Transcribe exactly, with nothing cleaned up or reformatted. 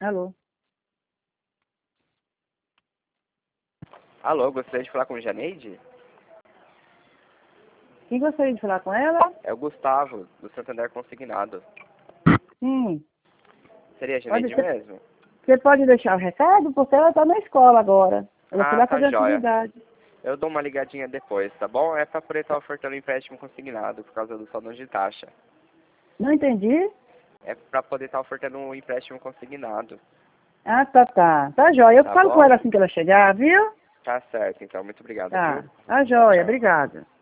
Alô? Alô, gostaria de falar com Janeide? Quem gostaria de falar com ela? É o Gustavo, do Santander Consignado. Sim. Seria a Pode Janeide ser. mesmo? Você pode deixar o recado? Porque ela está na escola agora. Ela foi Ah, lá tá fazer jóia. atividade. Eu dou uma ligadinha depois, tá bom? É pra poder estar ofertando empréstimo consignado por causa do saldo de taxa. Não entendi? É pra poder estar ofertando um empréstimo consignado, Ah, tá, tá. Tá jóia. Eu tá falo com bom? ela assim que ela chegar, viu? Tá certo, então. Muito obrigado, Tá. viu? Tá Tchau, jóia. tchau. Obrigada.